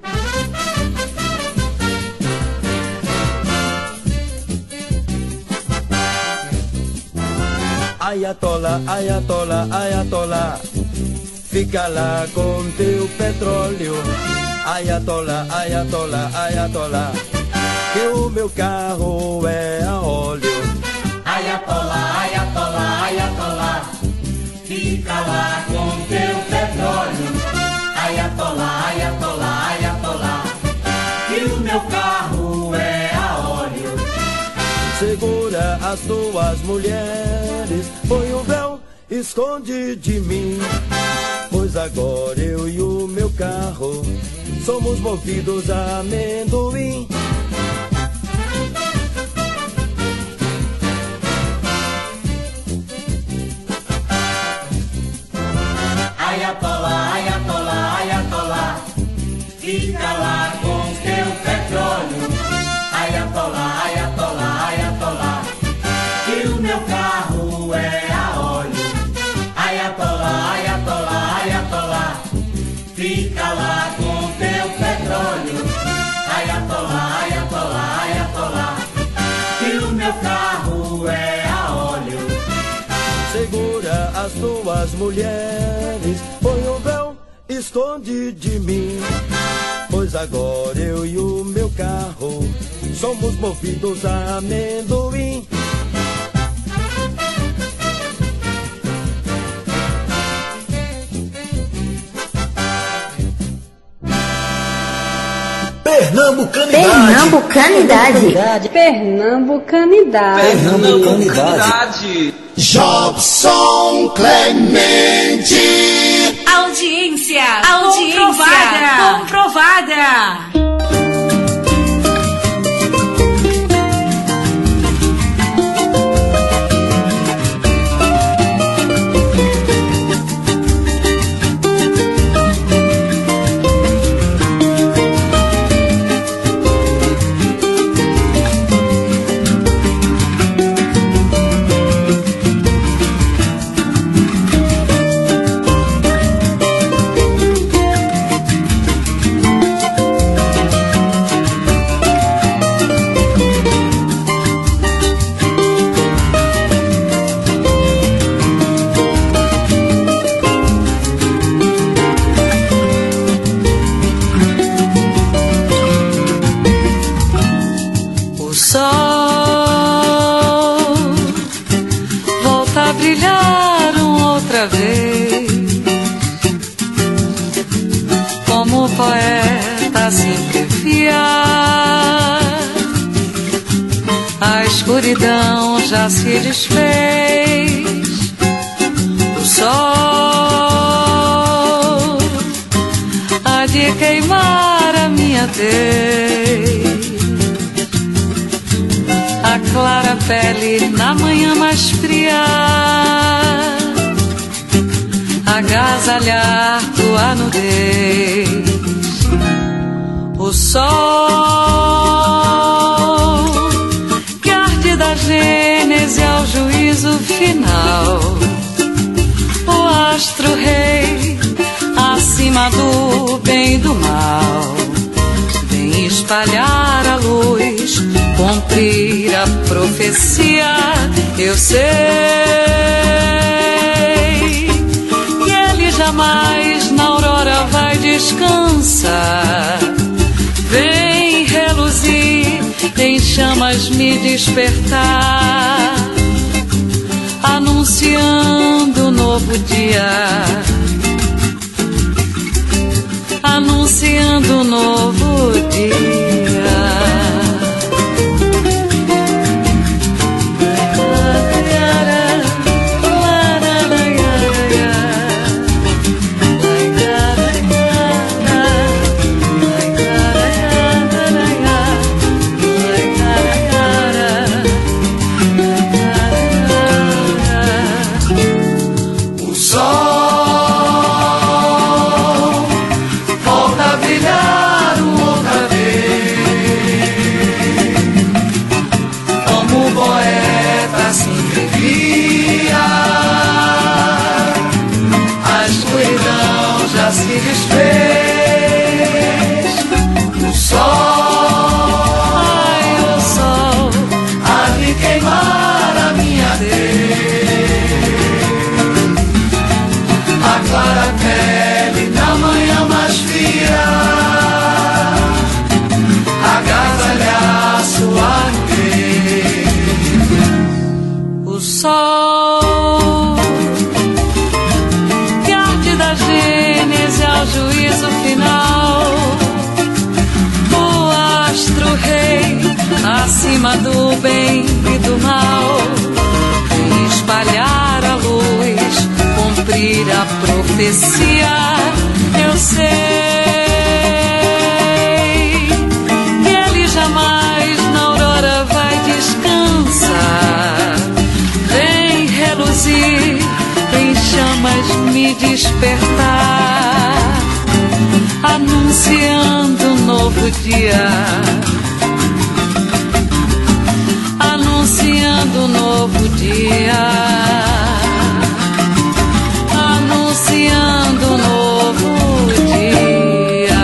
Ayatola, ayatola, ayatola, fica lá com teu petróleo. Ayatola, ayatola, ayatola, que o meu carro é a óleo. Ayatola, ayatola, ayatola, fica lá com teu petróleo. Ayatola, ayatola, ayatola, que o meu carro é a óleo. Segura as tuas mulheres, põe o véu, esconde de mim, pois agora eu e o meu carro somos movidos a amendoim. Ayatola, ayatola, ayatola, fica lá com teu petróleo. Ayatola, ayatola, ayatola, que o meu carro é a óleo. Ayatola, ayatola, ayatola, fica lá com teu petróleo. Ayatola, ayatola, ayatola, que o meu carro é a óleo. Segura as tuas mulheres, põe o véu, esconde de mim, pois agora eu e o meu carro somos movidos a amendoim. Pernambucanidade. Pernambucanidade. Pernambucanidade. Jobson Clemente. Audiência comprovada. escuridão já se desfez. O sol há de queimar a minha tez. A clara pele na manhã mais fria, agasalhar tua nudez. O sol que arde da gênese ao juízo final. O astro rei acima do bem e do mal, vem espalhar a luz, cumprir a profecia. Eu sei que ele jamais na aurora vai descansar. Vem reluzir, em chamas me despertar, anunciando um novo dia, anunciando um novo dia. Acima do bem e do mal, vem espalhar a luz, cumprir a profecia. Eu sei que ele jamais na aurora vai descansar. Vem reluzir, em chamas me despertar, anunciando um novo dia, anunciando um novo dia, anunciando um novo dia.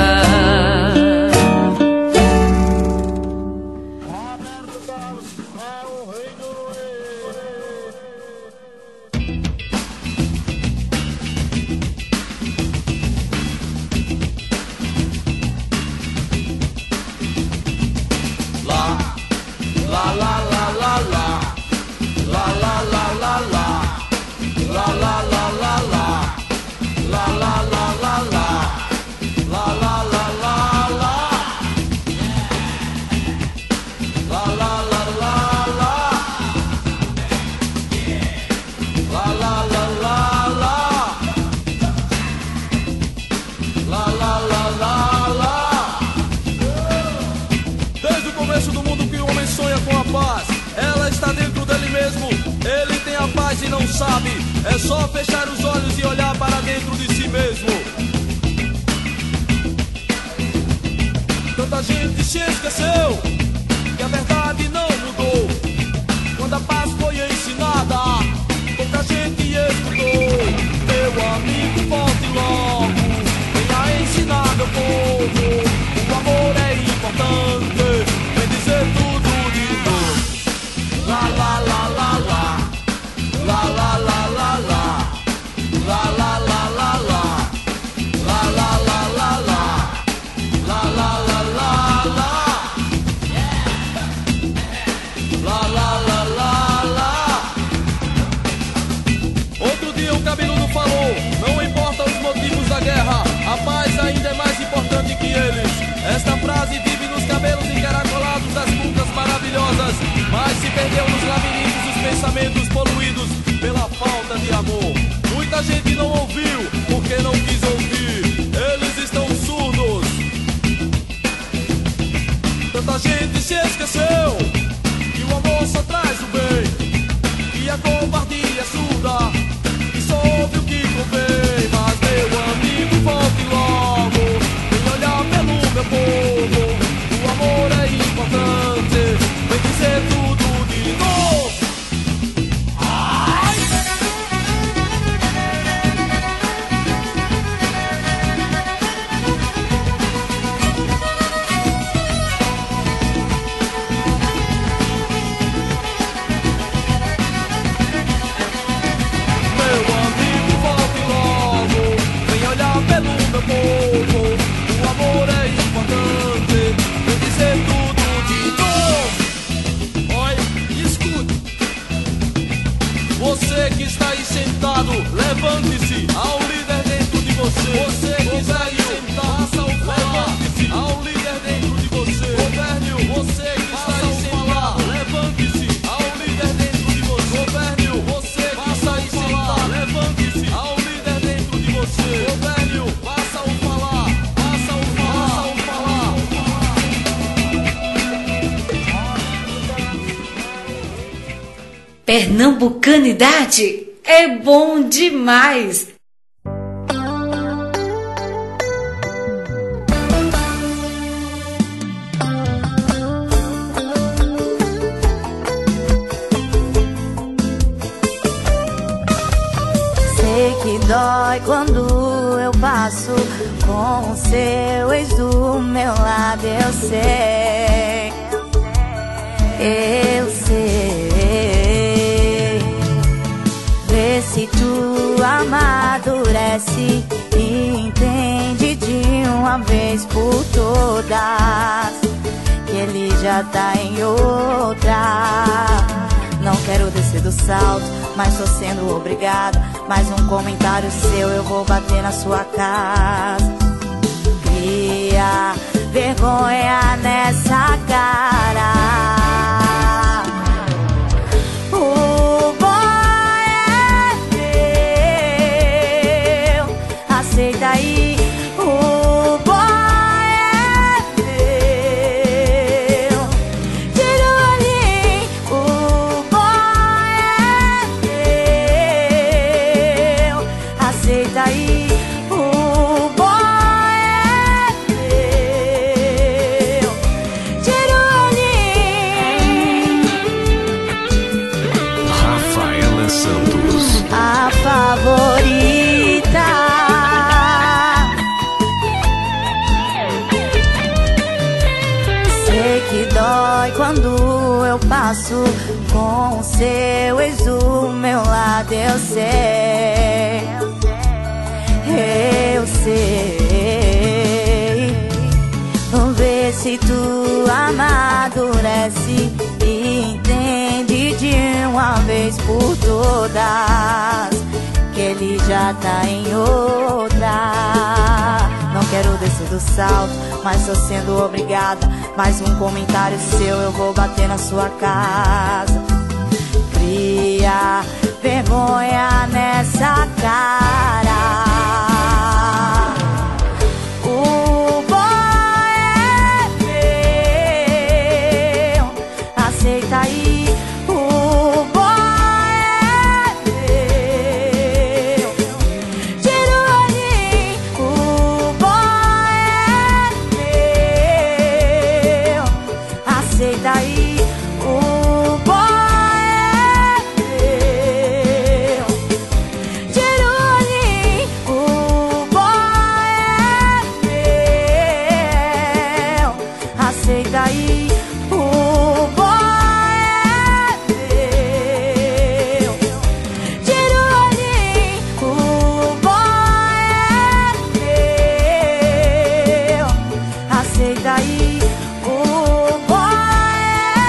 Desde o começo do mundo que o homem sonha com a paz, ela está dentro dele mesmo. Ele tem a paz e não sabe. É só fechar os olhos e olhar para dentro de si mesmo. Tanta gente se esqueceu que a verdade não mudou. Quando a paz foi ensinada, pouca gente escutou. Meu amigo, volte logo, venha ensinar meu povo. O amor é importante, vem dizer tudo de novo. La la la la la, la la la la la, la la la la la, la la la la la, la la la la la. mas se perdeu nos labirintos dos pensamentos poluídos pela falta de amor. Muita gente não ouviu porque não quis ouvir, eles estão surdos. Tanta gente se esqueceu que o amor só traz o bem, e a covardia é surda e só ouve o que convém. Mas meu amigo, volte logo, vem olhar pelo meu povo. O amor é importante, vem dizer tudo de novo. O amor é importante, vem dizer tudo de novo. Olha, escute. Você que está aí sentado, levante-se ao líder dentro de você. Você que está aí sentado, levante-se ao líder dentro de você. Gobernio, você que está aí sentado, levante-se ao líder dentro de você. Gobernio, você que está aí sentado, levante-se ao líder dentro de você. Gobernio, Pernambucanidade é bom demais. Sei que dói quando eu passo com o seu ex do meu lado. Eu sei, eu sei. Vê se tu amadurece e entende de uma vez por todas que ele já tá em outra. Não quero descer do salto, mas tô sendo obrigada. Mais um comentário seu, eu vou bater na sua casa. Cria vergonha nessa cara. O boy é meu, aceita aí. O boy é meu, tira o olhinho. O boy é meu, aceita aí. O boy é meu, tira o olhinho. Rafaela Santos, A favorita. Sei que dói quando eu passo com o seu ex do meu lado. Eu sei, eu sei. Vamos ver se tu amadurece e entende de uma vez por todas que ele já tá em outra. Não quero descer do salto, mas tô sendo obrigada. Mais um comentário seu, eu vou bater na sua casa. Cria vergonha nessa cara. O boy é meu, aceita aí. O boy é meu, tira o olhinho. O boy é meu, aceita aí. O boy é meu, tira o olhinho. O boy é meu, aceita aí. O boy é meu, tira o olhinho. O boy é meu, aceita aí. O boy é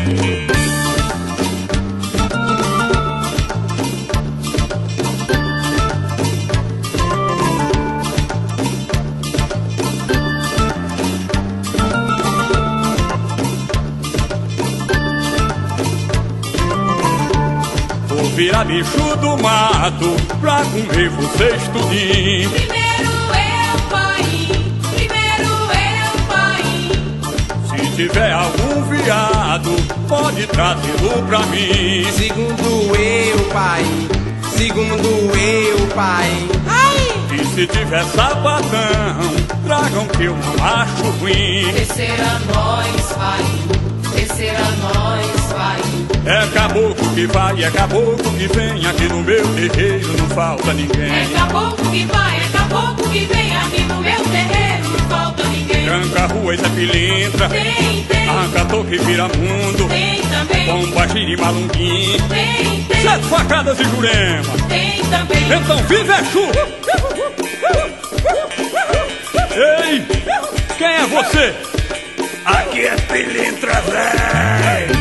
Vira bicho do mato pra comer vocês tudinho. Primeiro eu, pai. Primeiro eu, pai. Se tiver algum viado, pode trazê-lo pra mim. Segundo eu, pai. Segundo eu, pai. Ai! E se tiver sapatão, tragam que eu não acho ruim. Terceira nós, pai. Terceira nós, pai. É caboclo que vai, é caboclo que vem. Aqui no meu terreiro não falta ninguém. É caboclo que vai, é caboclo que vem. Aqui no meu terreiro não falta ninguém. Tranca rua, isso é pilintra. Tem. Arranca toque e vira mundo. Tem também. Bomba, gira e malunguinho. Tem. 7 facadas e jurema. Tem também. Então vive a chuva. Ei, quem é você? Aqui é pilintra, véi.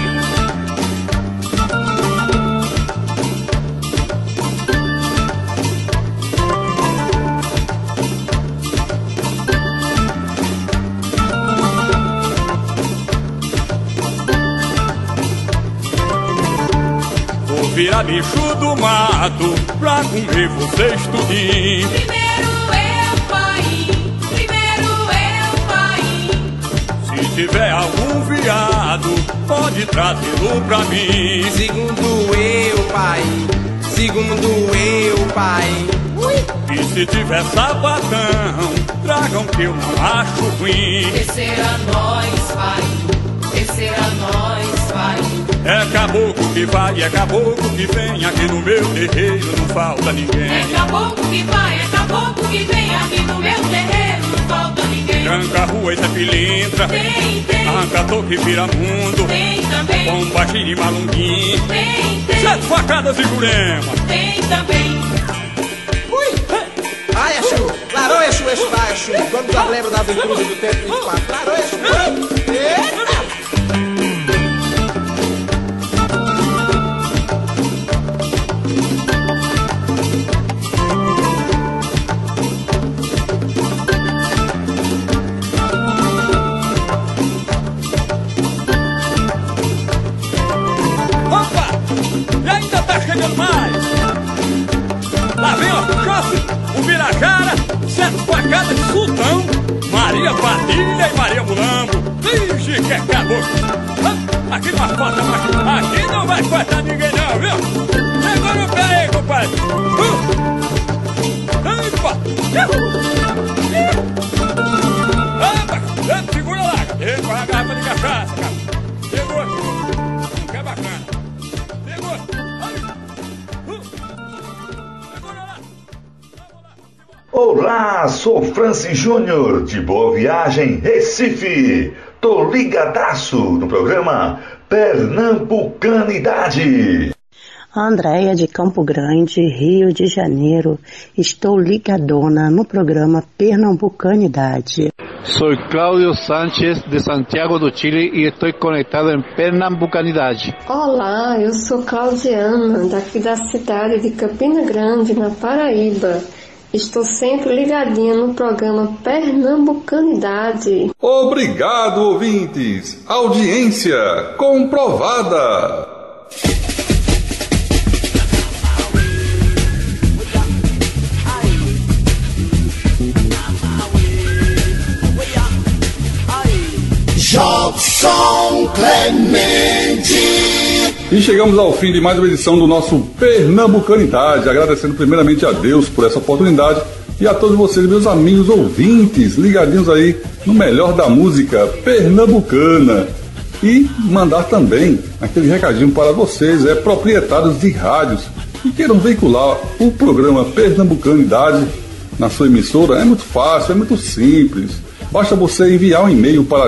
Vira bicho do mato pra comer vocês tudinho. Primeiro eu, pai. Primeiro eu, pai. Se tiver algum viado, pode trazê-lo pra mim. Segundo eu, pai. Segundo eu, pai. E se tiver sapatão, tragam que eu não acho ruim. Terceira nós, pai. Terceira nós, pai. É caboclo que vai, é caboclo que vem. Aqui no meu terreiro não falta ninguém. É caboclo que vai, é caboclo que vem. Aqui no meu terreiro não falta ninguém. Tranca rua, isso é pilintra. Tem. Arranca toque e vira mundo. Tem também. Bomba, gira e malunguinho. Tem. 7 facadas e jurema. Tem também. Ai, Exu! Clarou, Exu, Exu, vai, Exu! Quando nós lembra da aventura do tempo 24? Clarou, Exu! Eita! Chegando mais. Lá vem, ó, Chofe, o Birajara, 7 facadas de Sultão, Maria Padilha e Maria Mulambo. Vixe, que caboclo. Aqui não falta mais. Aqui não vai faltar ninguém não, viu? Segura o pé aí, compadre. Epa! Epa! Segura lá. Epa, a garrafa de cachaça, cara. Segura. Que é bacana. Olá, sou Francis Júnior, de Boa Viagem, Recife. Tô ligadaço no programa Pernambucanidade. Andréia de Campo Grande, Rio de Janeiro. Estou ligadona no programa Pernambucanidade. Sou Cláudio Sánchez de Santiago do Chile e estou conectado em Pernambucanidade. Olá, eu sou Claudiana, daqui da cidade de Campina Grande, na Paraíba. Estou sempre ligadinha no programa Pernambucanidade. Obrigado, ouvintes. Audiência comprovada. Jobson Clemente. E chegamos ao fim de mais uma edição do nosso Pernambucanidade, agradecendo primeiramente a Deus por essa oportunidade e a todos vocês, meus amigos ouvintes, ligadinhos aí no melhor da música pernambucana. E mandar também aquele recadinho para vocês, proprietários de rádios que queiram veicular o programa Pernambucanidade na sua emissora. É muito fácil, é muito simples. Basta você enviar um e-mail para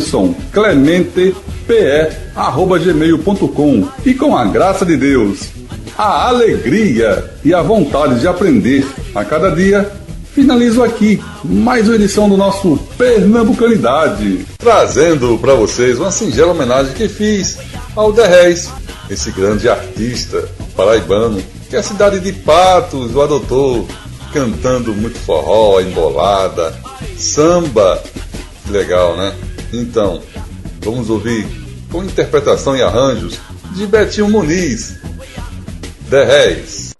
jobsonclementepe@gmail.com e com a graça de Deus, a alegria e a vontade de aprender a cada dia, finalizo aqui mais uma edição do nosso Pernambucanidade, trazendo para vocês uma singela homenagem que fiz ao Derrés, esse grande artista paraibano que a cidade de Patos o adotou, cantando muito forró, embolada, samba. Que legal, né? Então, vamos ouvir com interpretação e arranjos de Betinho Muniz, Derrés.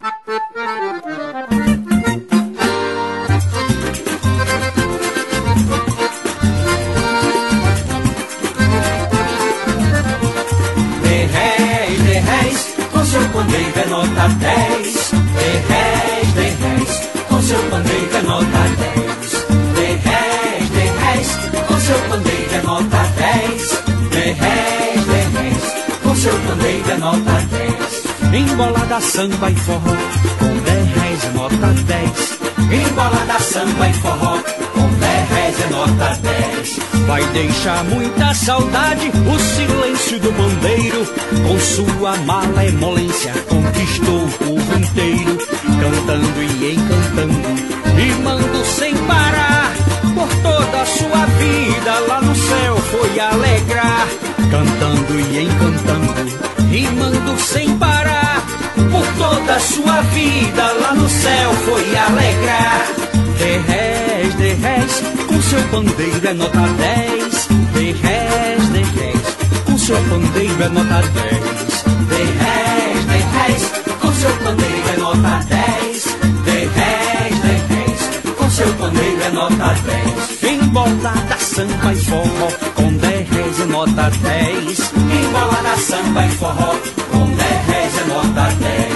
Com seu pandeiro é nota 10. Derrés, com seu pandeiro é nota 10. Derrés, com seu pandeiro é nota 10. Derrés, com seu pandeiro é nota 10. Embolada, samba e forró, com Derrés é nota 10. Embolada, samba e forró, com Derrés é nota 10. Vai deixar muita saudade o silêncio do bandeiro. Com sua malemolência conquistou o povo inteiro. Cantando e encantando, rimando sem parar. Por toda a sua vida lá no céu foi alegrar. Cantando e encantando, rimando sem parar. Por toda a sua vida lá no céu foi alegrar. Derrés, com seu pandeiro é nota 10. Derrés, com seu pandeiro é nota 10. Derrés, com seu pandeiro é nota 10. Derrés, com seu pandeiro é nota 10. Embolada, samba e forró, com Derrés é nota 10. Embolada, samba e forró, com Derrés é nota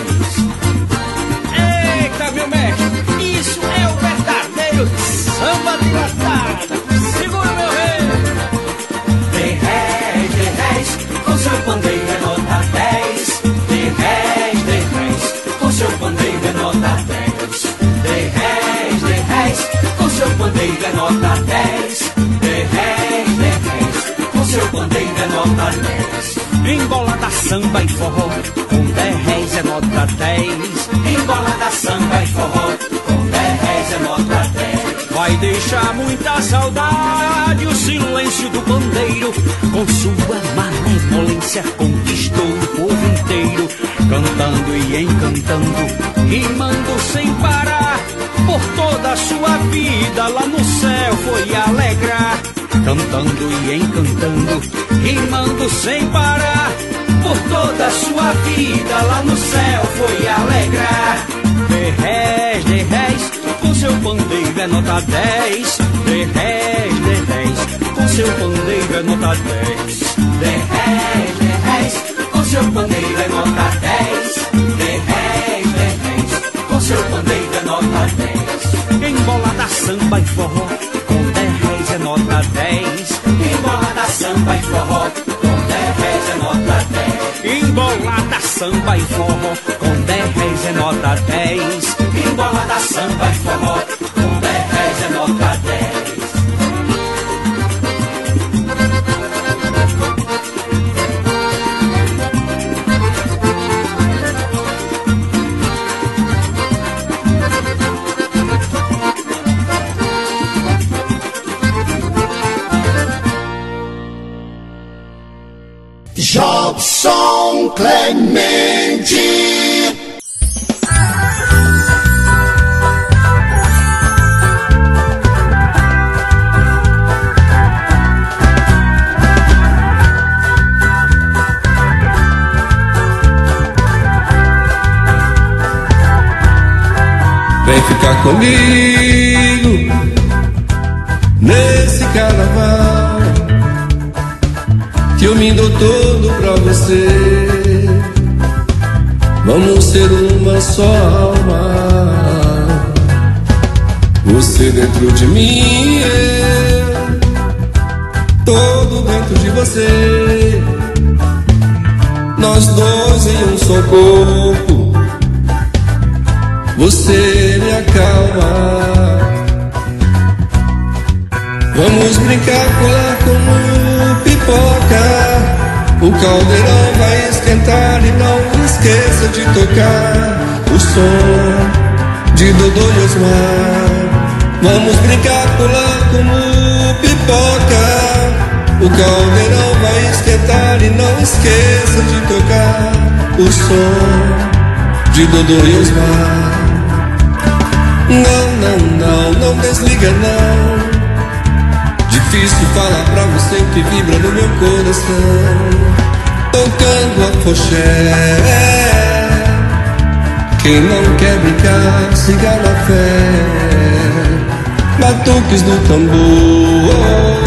10. Eita, meu mestre, isso é o verdadeiro samba de latada. Segura, meu rei. Derrés, com seu pandeiro é nota 10. Derrés, com seu pandeiro é nota 10. Derrés, com seu pandeiro é nota 10. Derrés, com seu pandeiro é nota 10. Embolada, samba e forró, com Derrés é nota 10. Embolada, samba e forró, com Derrés é nota 10. Vai deixar muita saudade o silêncio do pandeiro. Com sua malemolência conquistou o povo inteiro. Cantando e encantando, rimando sem parar. Por toda a sua vida lá no céu foi alegrar. Cantando e encantando, rimando sem parar. Por toda a sua vida lá no céu foi alegrar. Derrés, com seu pandeiro é nota 10. Derrés, com seu pandeiro é nota 10. Derrés, com seu pandeiro é nota 10. Derrés, com seu pandeiro é nota 10. Embolada, samba e forró, com Derrés é nota 10. Embolada, samba e forró, com Derrés é nota 10. Embolada, samba e forró, com Derrés é nota 10. Embolada, samba e forró, com Derrés é nota 10. Jobson Clemente. Vem ficar comigo nesse carnaval, que eu me dou todo pra você. Vamos ser uma só alma, você dentro de mim, eu todo dentro de você. Nós dois em um só corpo, você me acalma. Vamos brincar, pular como pipoca. O caldeirão vai esquentar e não esqueça de tocar o som de Dodô e Osmar. Vamos brincar, pular como pipoca. O caldeirão vai esquentar e não esqueça de tocar o som de Dodô e Osmar. Não, não, não, não desliga não. Difícil falar pra você o que vibra no meu coração. Tocando afoxé. Quem não quer brincar, siga na fé. Batuques do tambor,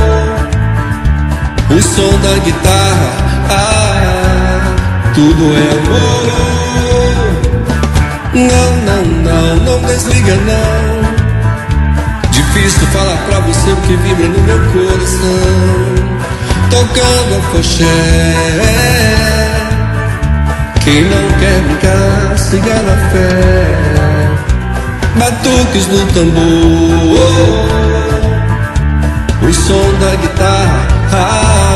o som da guitarra, tudo é amor. Não, não, não, não desliga não. Difícil falar pra você o que vibra no meu coração. Tocando afoxé. Quem não quer brincar, siga na fé. Batuques do tambor, o som da guitarra,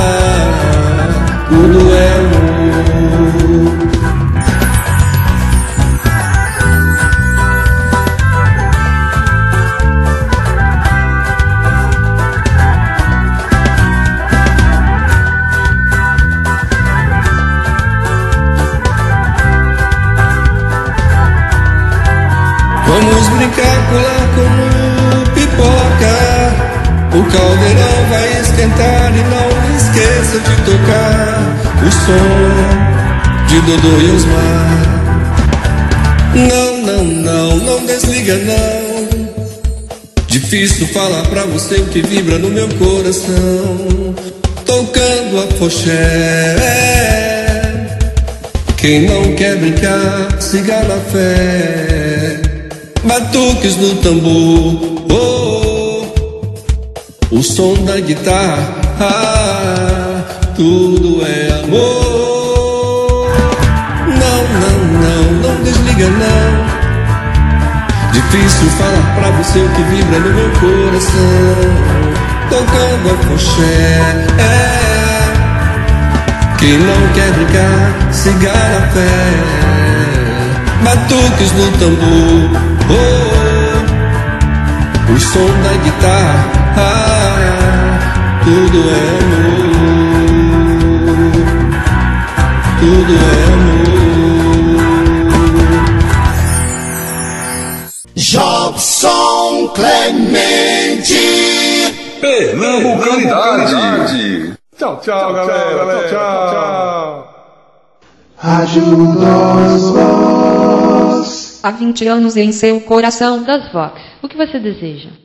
tudo é amor. Vamos brincar, pular como pipoca. O caldeirão vai esquentar e não esqueça de tocar o som de Dodô e Osmar. Não, não, não, não desliga não. Difícil falar pra você o que vibra no meu coração. Tocando afoxé. Quem não quer brincar, siga na fé. Batuques do tambor, o som da guitarra, tudo é amor. Não, não, não, não desliga não. Difícil falar pra você o que vibra no meu coração. Tocando afoxé. Quem não quer brincar, siga na fé. Batuques do tambor, o som da guitarra, tudo é amor, tudo é amor. Jobson Clemente, Pernambucanidade. Tchau, tchau, galera. Tchau, tchau. Rádio das Voz. Há 20 anos em seu coração das Vox. O que você deseja?